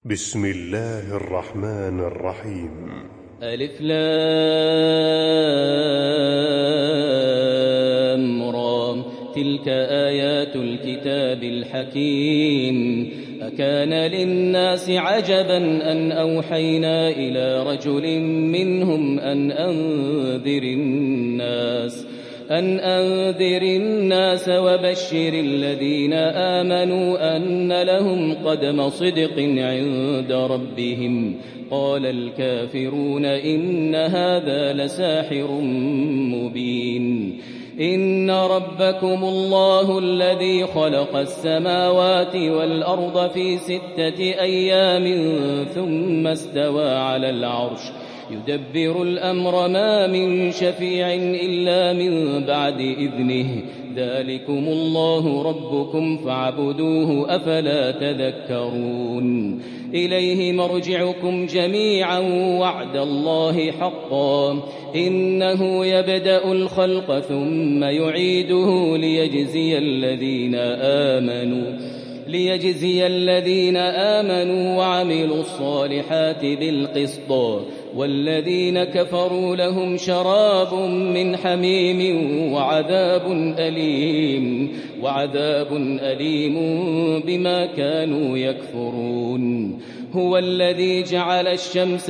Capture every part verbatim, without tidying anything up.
بسم الله الرحمن الرحيم. ألف لام را، تلك آيات الكتاب الحكيم. أكان للناس عجبا أن أوحينا إلى رجل منهم أن أنذر الناس أن أنذر الناس وبشر الذين آمنوا أن لهم قدم صدق عند ربهم. قال الكافرون إن هذا لساحر مبين. إن ربكم الله الذي خلق السماوات والأرض في ستة أيام ثم استوى على العرش يدبر الأمر ما من شفيع إلا من بعد إذنه. ذلكم الله ربكم فاعبدوه أفلا تذكرون. إليه مرجعكم جميعا وعد الله حقا. إنه يبدأ الخلق ثم يعيده ليجزي الذين آمنوا ليجزي الذين آمنوا وعملوا الصالحات بالقسط، والذين كفروا لهم شراب من حميم وعذاب أليم وعذاب أليم بما كانوا يكفرون. هو الذي جعل الشمس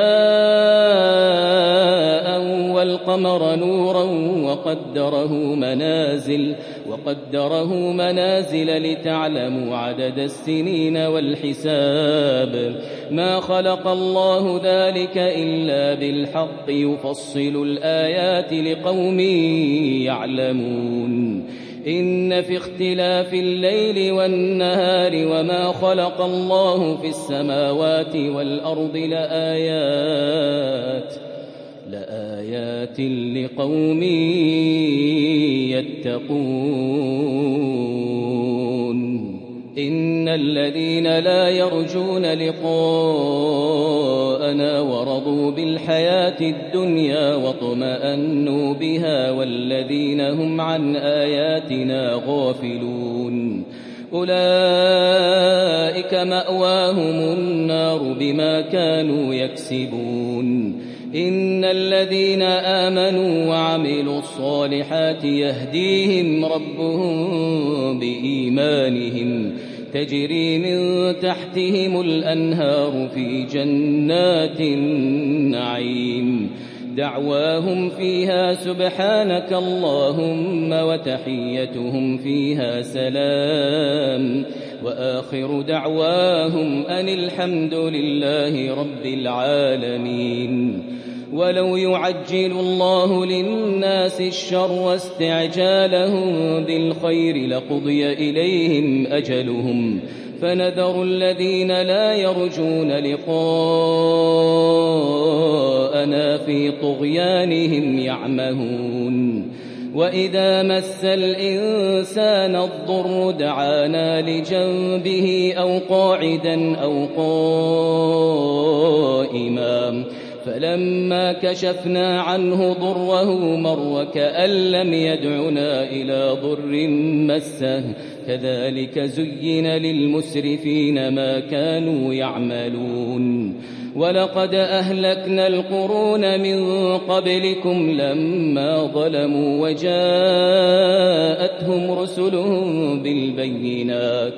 ضياء والقمر نورا وقدره منازل وقدره منازل لتعلموا عدد السنين والحساب. ما خلق الله ذلك إلا بالحق يفصل الآيات لقوم يعلمون. إن في اختلاف الليل والنهار وما خلق الله في السماوات والأرض لآيات لآيات لقوم يتقون. إن الذين لا يرجون لقاءنا ورضوا بالحياة الدنيا واطمأنوا بها والذين هم عن آياتنا غافلون أولئك مأواهم النار بما كانوا يكسبون. إن الذين آمنوا وعملوا الصالحات يهديهم ربهم بإيمانهم تجري من تحتهم الأنهار في جنات النعيم. دعواهم فيها سبحانك اللهم وتحيتهم فيها سلام وآخر دعواهم أن الحمد لله رب العالمين. ولو يعجل الله للناس الشر واستعجالهم بالخير لقضي إليهم أجلهم فنذر الذين لا يرجون لقاءنا في طغيانهم يعمهون. وإذا مس الإنسان الضر دعانا لجنبه أو قاعدا أو قائما فلما كشفنا عنه ضره مر كأن لم يدعنا إلى ضر مسه كذلك زين للمسرفين ما كانوا يعملون. ولقد أهلكنا القرون من قبلكم لما ظلموا وجاءتهم رسلهم بالبينات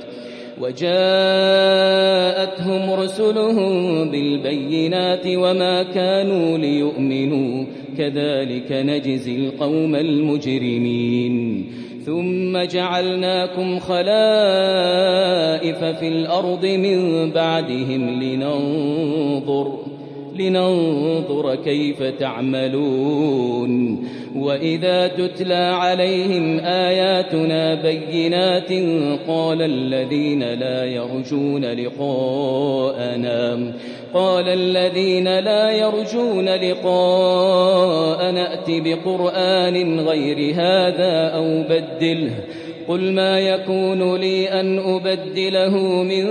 وجاءتهم رسلهم بالبينات وما كانوا ليؤمنوا كذلك نجزي القوم المجرمين. ثم جعلناكم خلائف في الأرض من بعدهم لننظر لننظر كيف تعملون. وإذا تتلى عليهم آياتنا بينات قال الذين لا يرجون لقاءنا قال الذين لا يرجون لقاءنا ائت بقرآن غير هذا أو بدله قل ما يكون لي أن أبدله من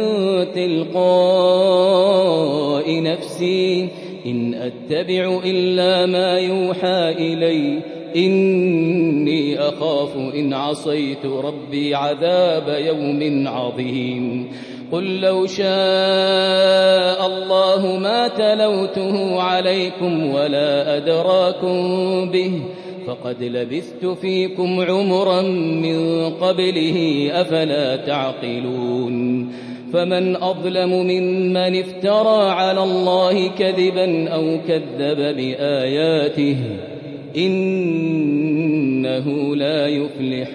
تلقاء نفسي إن أتبع إلا ما يوحى إلي إني أخاف إن عصيت ربي عذاب يوم عظيم. قل لو شاء الله ما تلوته عليكم ولا أدراكم به فقد لبثت فيكم عمرا من قبله أفلا تعقلون فمن أظلم ممن افترى على الله كذبا أو كذب بآياته إنه لا يفلح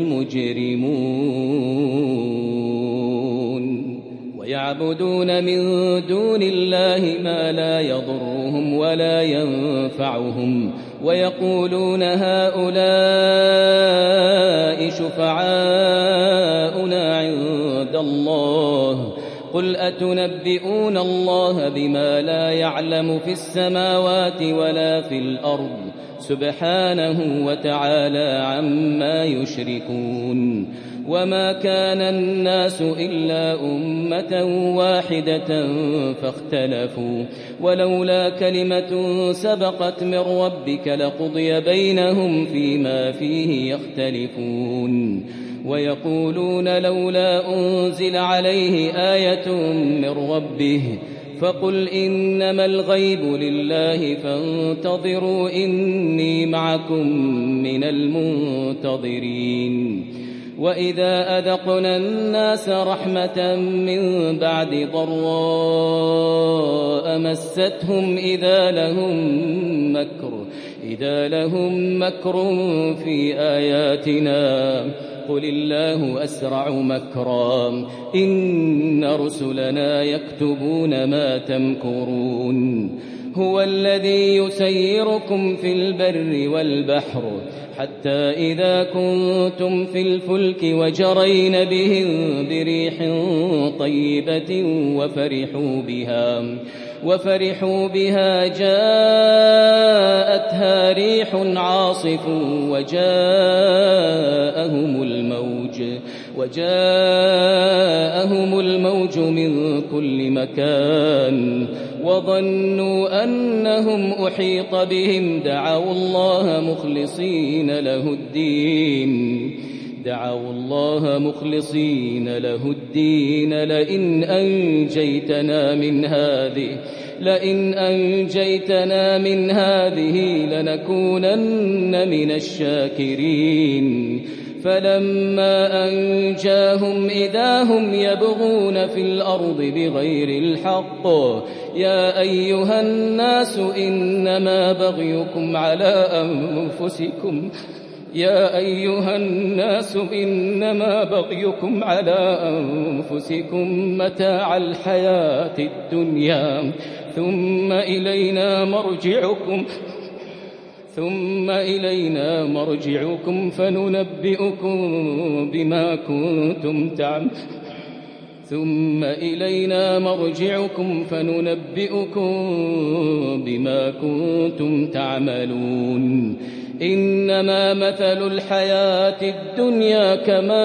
المجرمون ويعبدون من دون الله ما لا يضرهم ولا ينفعهم ويقولون هؤلاء شفعاؤنا عند الله قل أتنبئون الله بما لا يعلم في السماوات ولا في الأرض سبحانه وتعالى عما يشركون وما كان الناس إلا أمة واحدة فاختلفوا ولولا كلمة سبقت من ربك لقضي بينهم فيما فيه يختلفون ويقولون لولا أنزل عليه آية من ربه فقل إنما الغيب لله فانتظروا إني معكم من المنتظرين وإذا أذقنا الناس رحمة من بعد ضراء مستهم إذا لهم مكر إذا لهم مكر في آياتنا قل الله أسرع مكرا إن رسلنا يكتبون ما تمكرون هو الذي يسيركم في البر والبحر حتى إذا كنتم في الفلك وجرين بهم بريح طيبة وفرحوا بها وفرحوا بها جاءتها ريح عاصف وجاءهم الموج وجاءهم الموج من كل مكان وظنوا أنهم أحيط بهم دعوا الله مخلصين له الدين دعوا الله مخلصين له الدين لئن أنجيتنا من هذه لئن أنجيتنا من هذه لنكونن من الشاكرين فلما أنجاهم إذا هم يبغون في الأرض بغير الحق يا أيها الناس إنما بغيكم على أنفسكم يا أيها الناس إنما بغيكم على أنفسكم متاع الحياة الدنيا ثم إلينا مرجعكم ثم إلينا مرجعكم فننبئكم بما كنتم تعملون ثم إلينا مرجعكم فننبئكم بما كنتم تعملون إنما مثل الحياة الدنيا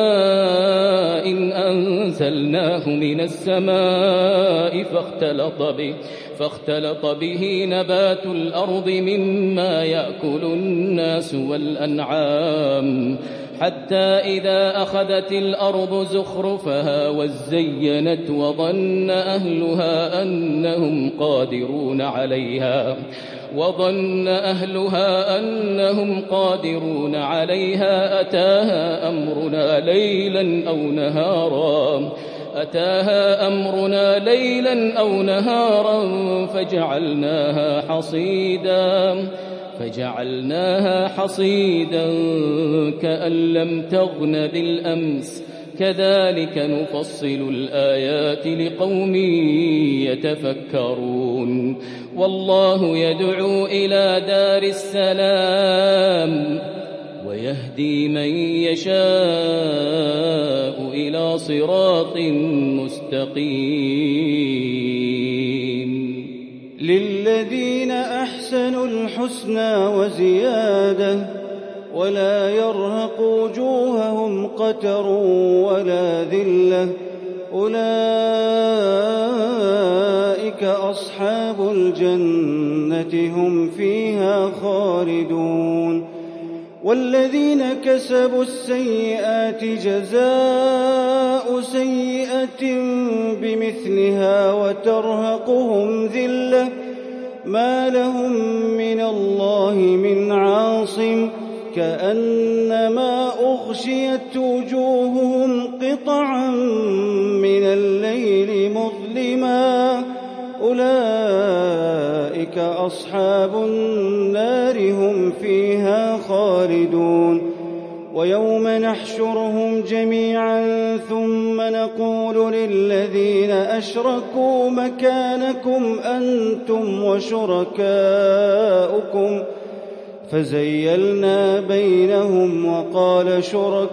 كماء إن أنزلناه من السماء فاختلط به فاختلط به نبات الأرض مما يأكل الناس والأنعام حتى إذا أخذت الأرض زخرفها وزينت وظن أهلها أنهم قادرون عليها وظن أهلها أنهم قادرون عليها أتاها أمرنا ليلا أو نهارا أتاها أمرنا ليلا أو نهارا فجعلناها حصيدا فجعلناها حصيدا كأن لم تغن بالأمس كذلك نفصل الآيات لقوم يتفكرون والله يدعو إلى دار السلام ويهدي من يشاء إلى صراط مستقيم للذين أحسنوا الحسنى وزيادة ولا يرهق وجوههم قتر ولا ذلة أولئك أصحاب الجنة هم فيها خالدون والذين كسبوا السيئات جزاء سيئة بمثلها وترهقهم ذلة ما لهم من الله من عاصم كأنما أغشيت وجوههم قطعا من الليل مظلما أولئك أصحاب النار هم فيها خالدون ويوم نحشرهم جميعا ثم نقول للذين أشركوا مكانكم أنتم وشركاؤكم فزيلنا بينهم وقال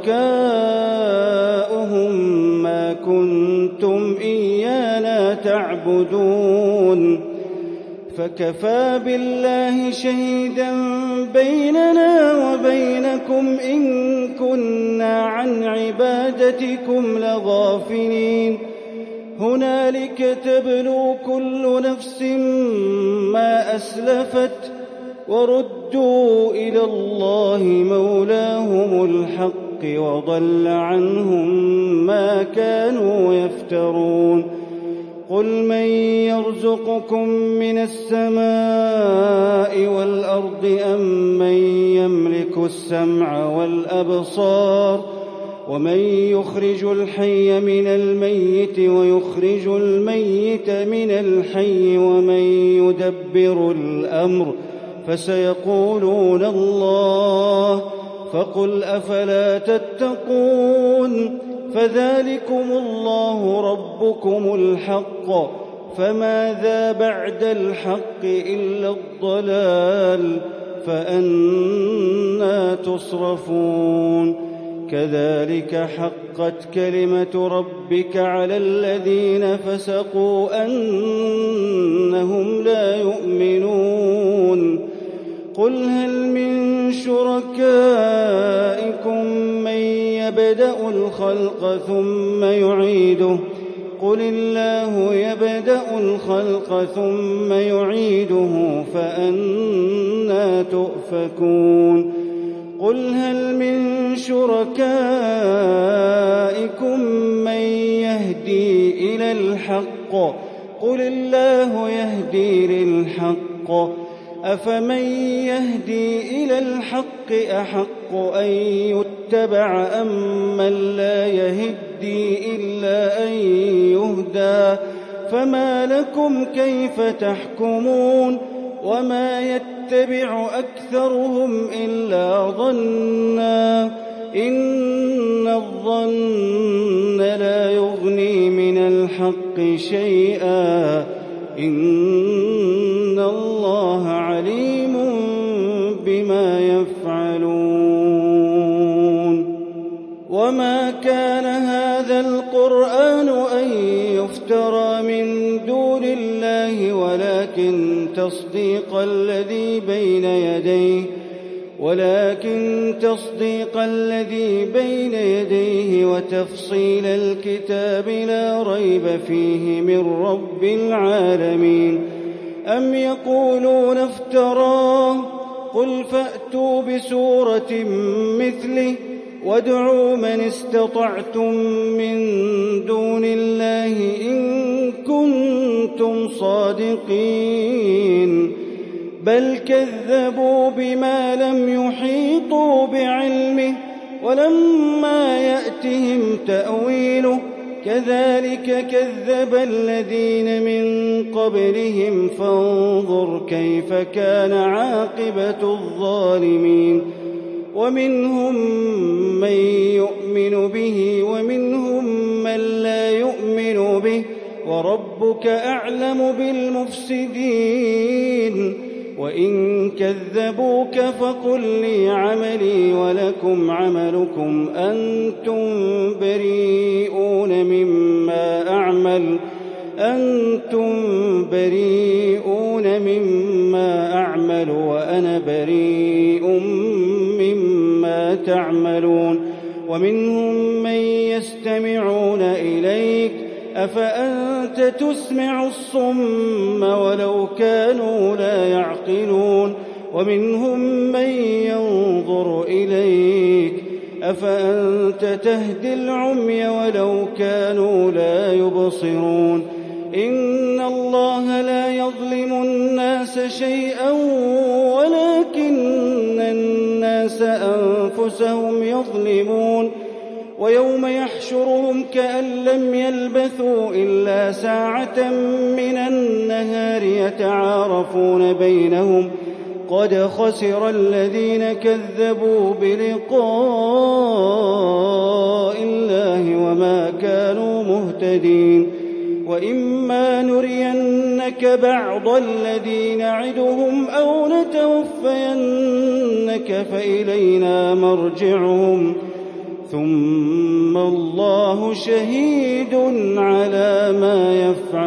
شركاؤهم ما كنتم إيانا تعبدون فكفى بالله شهيدا بيننا وبينكم إن كنا عن عبادتكم لغافلين هنالك تبلو كل نفس ما أسلفت وردوا إلى الله مولاهم الحق وضل عنهم ما كانوا يفترون قل من يرزقكم من السماء والأرض أم من يملك السمع والأبصار ومن يخرج الحي من الميت ويخرج الميت من الحي ومن يدبر الأمر فسيقولون الله فقل أفلا تتقون فذلكم الله ربكم الحق فماذا بعد الحق إلا الضلال فأنى تصرفون كذلك حقت كلمة ربك على الذين فسقوا أنهم لا يؤمنون قل هل من شركائكم من يبدأ الخلق ثم يعيده قل الله يبدأ الخلق ثم يعيده فأنى تؤفكون قل هل من شركائكم من يهدي إلى الحق قل الله يهدي للحق أفمن يهدي إلى الحق أحق أن يتبع أم من لا يهدي إلا أن يهدى فما لكم كيف تحكمون وما يتبع أكثرهم إلا ظنا إن الظن لا يغني من الحق شيئا إن الله عليم بما يفعلون وما كان هذا القرآن أن يفترى من دون الله ولكن تصديق الذي بين يديه ولكن تصديق الذي بين يديه وتفصيل الكتاب لا ريب فيه من رب العالمين أم يقولون افتراه قل فأتوا بسورة مثله وادعوا من استطعتم من دون الله إن كنتم صادقين بل كذبوا بما لم يحيطوا بعلمه ولما يأتهم تأويله كذلك كذب الذين من قبلهم فانظر كيف كان عاقبة الظالمين ومنهم من يؤمن به ومنهم من لا يؤمن به وربك أعلم بالمفسدين وإن كذبوك فقل لي عملي ولكم عملكم أنتم بريئون مما أعمل أنتم بريئون مما أعمل وأنا بريء مما تعملون ومنهم من يستمعون إليك أفأنت تسمع الصم ولو كانوا لا يعقلون ومنهم من ينظر إليك أفأنت تهدي العمي ولو كانوا لا يبصرون إن الله لا يظلم الناس شيئا ولكن الناس أنفسهم يظلمون ويوم يحشرهم كأن لم يلبثوا إلا ساعة من النهار يتعارفون بينهم قد خسر الذين كذبوا بلقاء الله وما كانوا مهتدين وإما نرينك بعض الذي نعدهم أو نتوفينك فإلينا مرجعهم ثم الله شهيد على ما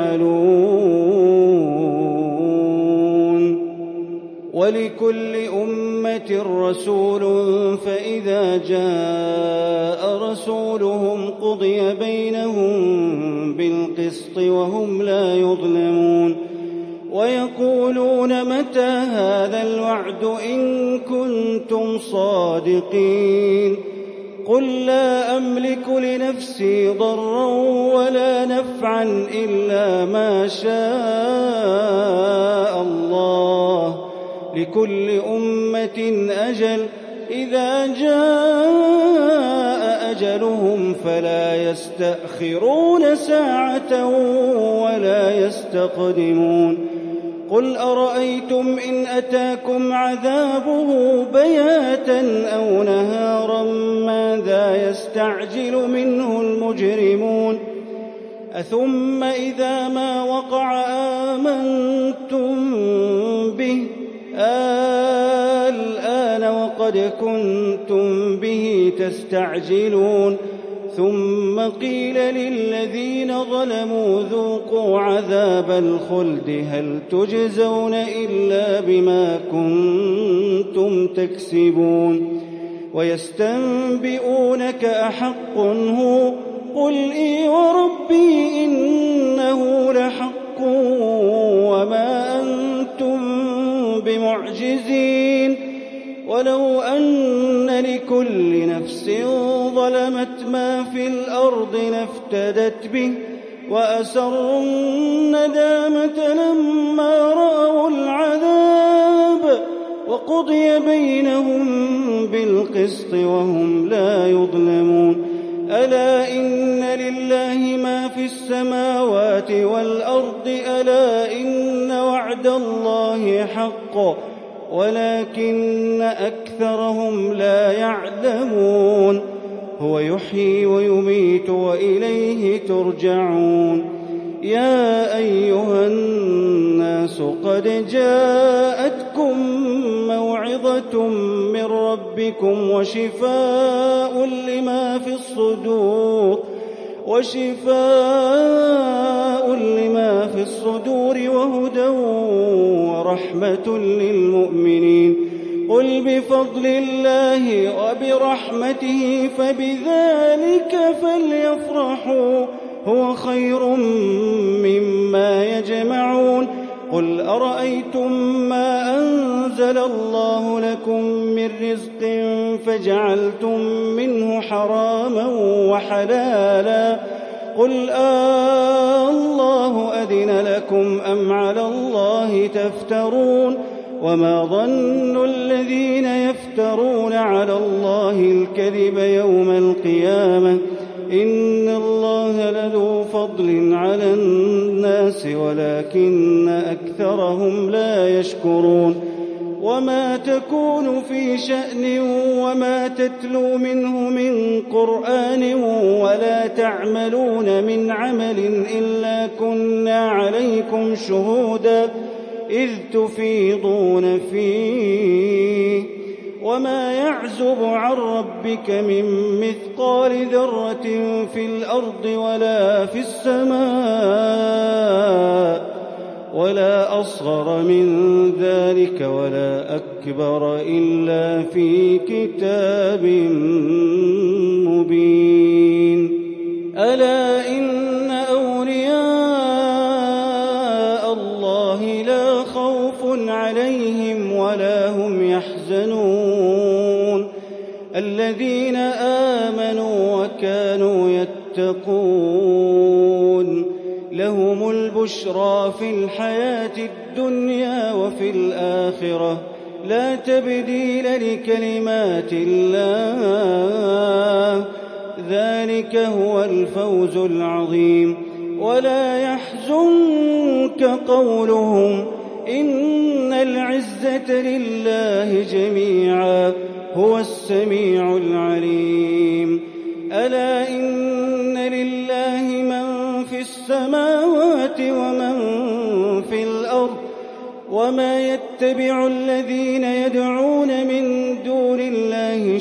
يفعلون ولكل أمة رسول فإذا جاء رسولهم قضي بينهم بالقسط وهم لا يظلمون ويقولون متى هذا الوعد إن كنتم صادقين قل لا أملك لنفسي ضرا ولا نفعا إلا ما شاء الله لكل أمة أجل إذا جاء أجلهم فلا يستأخرون ساعة ولا يستقدمون قل أرأيتم إن أتاكم عذابه بياتا أو نهارا ماذا يستعجل منه المجرمون أثم إذا ما وقع آمنتم به الآن وقد كنتم به تستعجلون ثم قيل للذين ظلموا ذوقوا عذاب الخلد هل تجزون إلا بما كنتم تكسبون ويستنبئونك أحق هو قل إي وربي إنه لحق وما أنتم بمعجزين ولو أن لكل نفس ظلمت ما في الأرض لافتدت به وأسروا الندامة لما رأوا العذاب وقضي بينهم بالقسط وهم لا يظلمون ألا إن لله ما في السماوات والأرض ألا إن وعد الله حق ولكن أكثرهم لا يعلمون هو يحيي ويميت وإليه ترجعون يا أيها الناس قد جاءتكم موعظة من ربكم وشفاء لما في الصدور وشفاء لما في الصدور وهدى ورحمة للمؤمنين قل بفضل الله وبرحمته فبذلك فليفرحوا هو خير مما يجمعون قل أرأيتم ما أنزل الله لكم من رزق فجعلتم منه حراما وحلالا قل آه الله أذن لكم أم على الله تفترون وما ظن الذين يفترون على الله الكذب يوم القيامة إن الله لذو فضل على الناس ولكن أكثرهم لا يشكرون وما تكون في شأن وما تتلو منه من قرآن ولا تعملون من عمل إلا كنا عليكم شهودا إذ تفيضون فيه وما يعزب عن ربك من مثقال ذرة في الأرض ولا في السماء ولا أصغر من ذلك ولا أكبر إلا في كتاب مبين ألا إن أولياء الله لا خوف عليهم ولا هم يحزنون الذين آمنوا وكانوا يتقون لهم البشرى في الحياة الدنيا وفي الآخرة لا تبديل لكلمات الله ذلك هو الفوز العظيم. ولا يحزنك قولهم إن العزة لله جميعا هو السميع العليم. ألا إن لله من في السماوات ومن في الأرض وما يتبع الذين يدعون من دون الله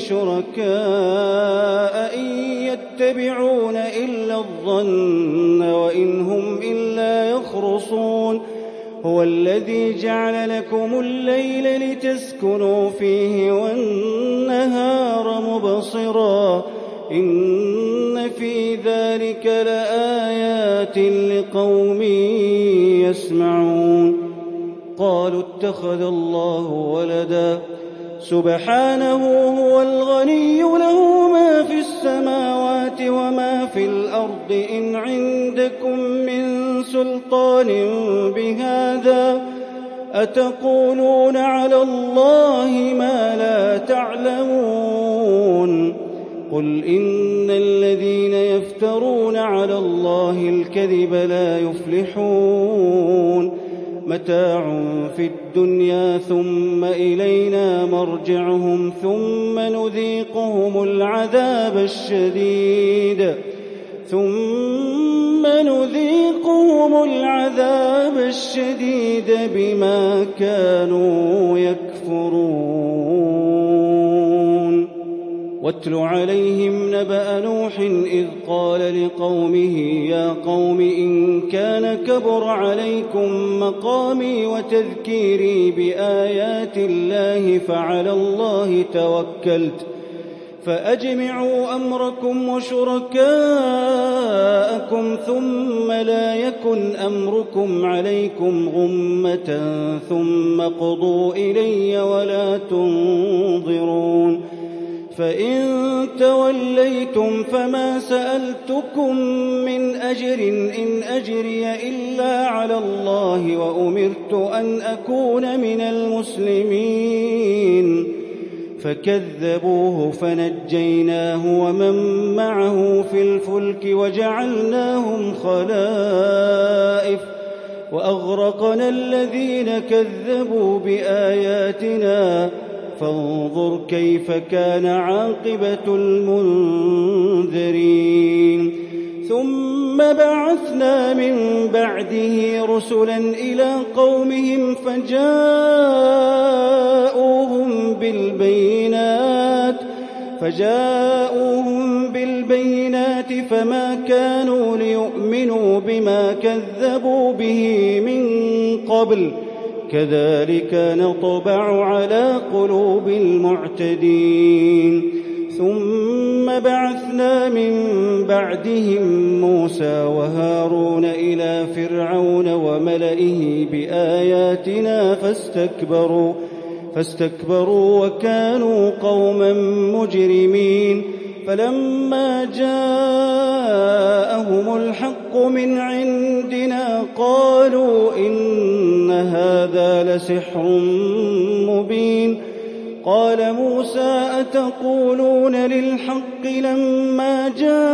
شركاء إن يتبعون إلا الظن وإن هم إلا يخرصون. هو الذي جعل لكم الليل لتسكنوا فيه والنهار مبصرا إن في ذلك لآيات لقوم يسمعون. قالوا اتخذ الله ولدا سبحانه هو الغني له ما في السماوات وما في الأرض إن عندكم من سلطان بهذا أتقولون على الله ما لا تعلمون. قل إن الذين يفترون على الله الكذب لا يفلحون. متاع في الدنيا ثم إلينا مرجعهم ثم نذيقهم العذاب الشديد ثم نذيقهم العذاب الشديد بما كانوا يكفرون. واتل عليهم نبأ نوح إذ قال لقومه يا قوم إن كان كبر عليكم مقامي وتذكيري بآيات الله فعلى الله توكلت فأجمعوا أمركم وشركاءكم ثم لا يكن أمركم عليكم غمة ثم قضوا إلي ولا تنظرون. فإن توليتم فما سألتكم من أجر إن أجري إلا على الله وأمرت أن أكون من المسلمين. فكذبوه فنجيناه ومن معه في الفلك وجعلناهم خلائف وأغرقنا الذين كذبوا بآياتنا فانظر كيف كان عاقبة المنذرين. ثم بعثنا من بعده رسلا إلى قومهم فجاءوهم بالبينات فجاءوهم بالبينات فما كانوا ليؤمنوا بما كذبوا به من قبل كذلك نطبع على قلوب المعتدين. ثم بعثنا من بعدهم موسى وهارون إلى فرعون وملئه بآياتنا فاستكبروا فاستكبروا وكانوا قوما مجرمين. فلما جاءهم الحق من عندنا قالوا إن هذا لسحر مبين. قال موسى أتقولون للحق لما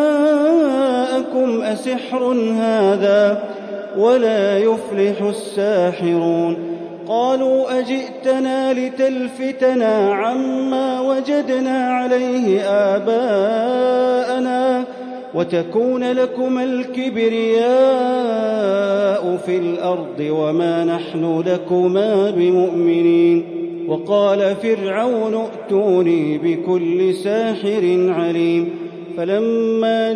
جاءكم أسحر هذا ولا يفلح الساحرون. قالوا أجئتنا لتلفتنا عما وجدنا عليه آباءنا وتكون لكما الكبرياء في الأرض وما نحن لكما بمؤمنين. وقال فرعون ائتوني بكل ساحر عليم. فلما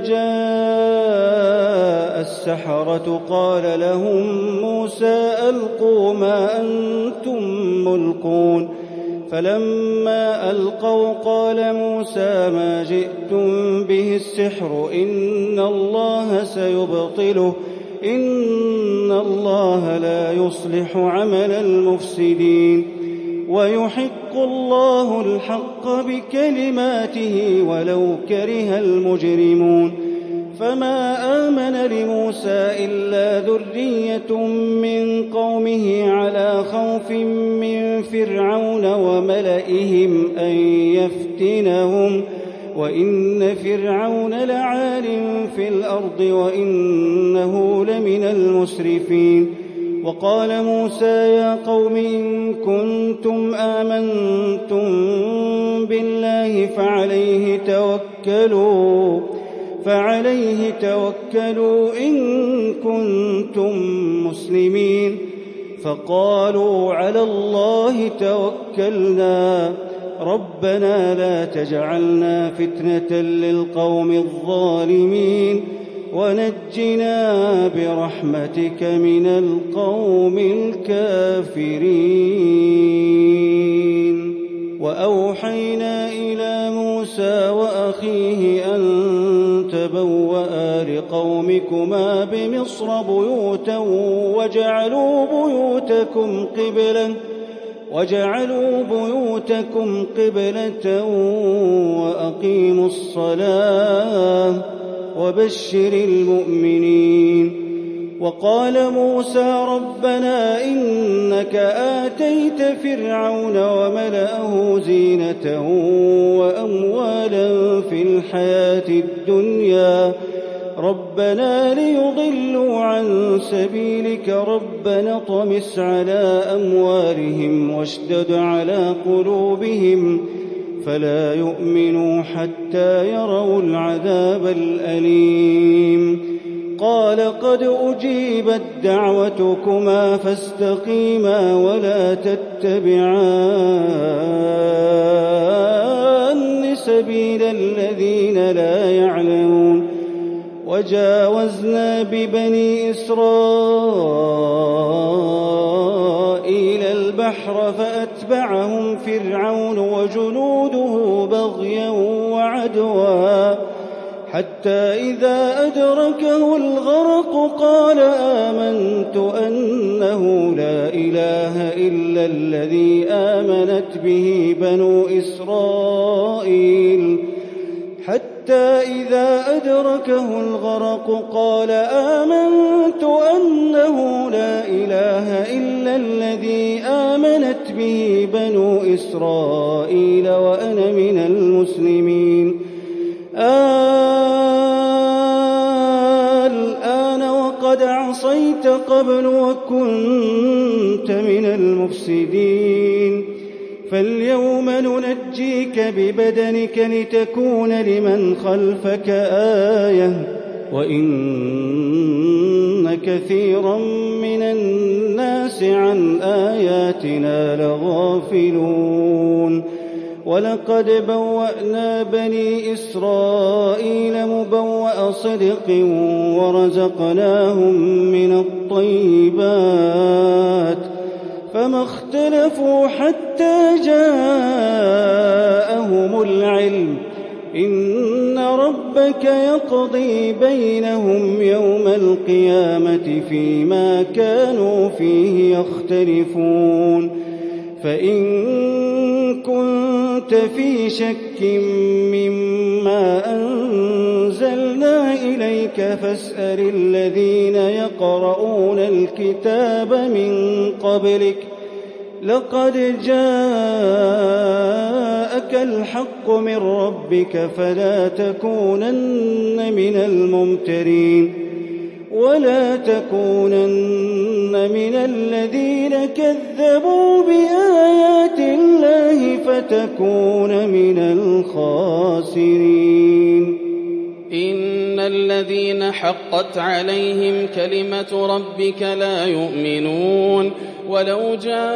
جاء السحرة قال لهم موسى ألقوا ما أنتم ملقون. فلما ألقوا قال موسى ما جئتم به السحر إن الله سيبطله إن الله لا يصلح عمل المفسدين. ويحق الله الحق بكلماته ولو كره المجرمون فما آمن لموسى إلا ذرية من قومه على خوف من فرعون وملئهم أن يفتنهم وإن فرعون لعال في الأرض وإنه لمن المسرفين وقال موسى يا قوم إن كنتم آمنتم بالله فعليه توكلوا فعليه توكلوا إن كنتم مسلمين فقالوا على الله توكلنا ربنا لا تجعلنا فتنة للقوم الظالمين ونجنا برحمتك من القوم الكافرين وأوحينا إلى موسى وأخيه أن تبوأ لقومكما بمصر بيوتا وجعلوا بيوتكم قبلة وجعلوا بيوتكم قبلة وأقيموا الصلاة وبشر المؤمنين وقال موسى ربنا إنك آتيت فرعون وملأه زينة وأموالا في الحياة الدنيا ربنا ليضلوا عن سبيلك ربنا اطمس على أموالهم واشدد على قلوبهم فلا يؤمنوا حتى يروا العذاب الأليم قال قد أجيبت دعوتكما فاستقيما ولا تتبعان سبيل الذين لا يعلمون وجاوزنا ببني إسرائيل البحر فأتبعهم فرعون وجنوده بغيا وعدوا حتى إذا أدركه الغرق قال آمنت أنه لا إله إلا الذي آمنت به بنو إسرائيل حتى إذا أدركه الغرق قال آمنت أنه لا إله إلا الذي آمنت به بنو إسرائيل وأنا من المسلمين الآن وقد عصيت قبل وكنت من المفسدين فاليوم ننجيك ببدنك لتكون لمن خلفك آية وإن كثيرا من الناس عن آياتنا لغافلون ولقد بوأنا بني إسرائيل مبوأ صدق ورزقناهم من الطيبات فما اختلفوا حتى جاءهم العلم إن ربك يقضي بينهم يوم القيامة فيما كانوا فيه يختلفون فإن كنت في شك مما أنزلنا إليك فاسأل الذين يقرؤون الكتاب من قبلك لقد جاءك الحق من ربك فلا تكونن من الممترين ولا تكونن من الذين كذبوا بآيات الله فتكون من الخاسرين إن الذين حقت عليهم كلمة ربك لا يؤمنون ولو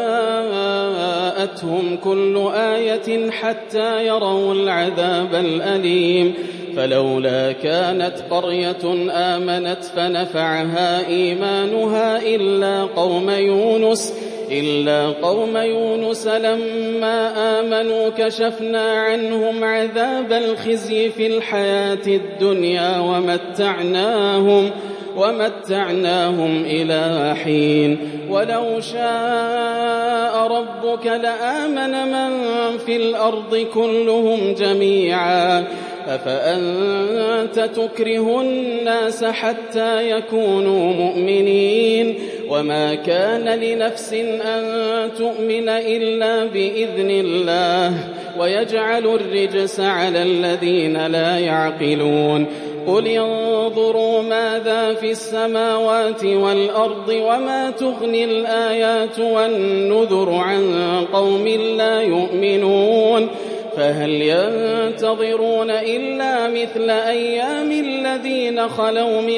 جاءتهم كل آية حتى يروا العذاب الأليم فلولا كانت قرية آمنت فنفعها إيمانها إلا قوم يونس إلا قوم يونس لما آمنوا كشفنا عنهم عذاب الخزي في الحياة الدنيا ومتعناهم ومتعناهم إلى حين ولو شاء ربك لآمن من في الأرض كلهم جميعا أفأنت تكره الناس حتى يكونوا مؤمنين وما كان لنفس أن تؤمن إلا بإذن الله ويجعل الرجس على الذين لا يعقلون قل انظروا ماذا في السماوات والأرض وما تغني الآيات والنذر عن قوم لا يؤمنون فهل ينتظرون إلا مثل أيام الذين خلوا من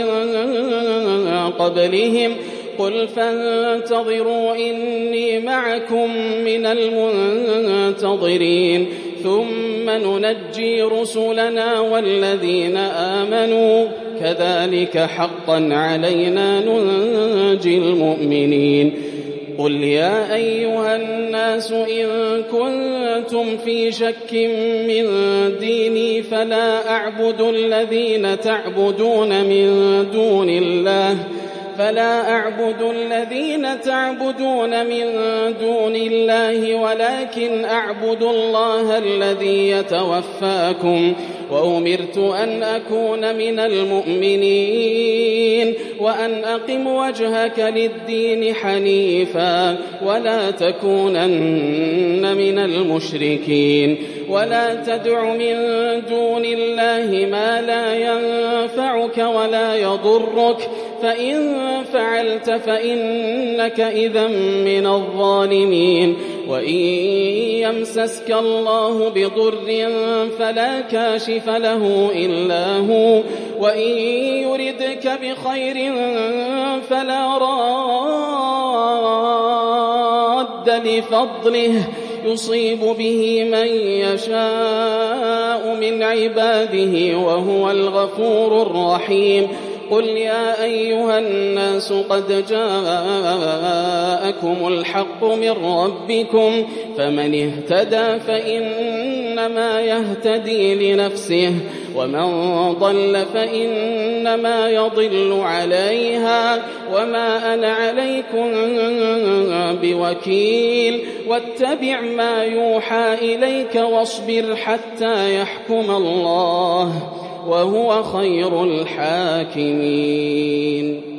قبلهم قل فانتظروا إني معكم من المنتظرين ثم ننجي رسلنا والذين آمنوا كذلك حقا علينا ننجي المؤمنين قل يا أيها الناس إن كنتم في شك من ديني فلا أعبد الذين تعبدون من دون الله فلا أعبد الذين تعبدون من دون الله ولكن أعبد الله الذي يتوفاكم وأمرت أن أكون من المؤمنين وأن أقم وجهك للدين حنيفا ولا تكونن من المشركين ولا تدع من دون الله ما لا ينفعك ولا يضرك فإن فعلت فإنك إذا من الظالمين وإن يمسسك الله بضر فلا كاشف له إلا هو وإن يردك بخير فلا راد لفضله يصيب به من يشاء من عباده وهو الغفور الرحيم قل يا أيها الناس قد جاءكم الحق من ربكم فمن اهتدى فإنما يهتدي لنفسه ومن ضل فإنما يضل عليها وما أنا عليكم بوكيل واتبع ما يوحى إليك واصبر حتى يحكم الله وهو خير الحاكمين.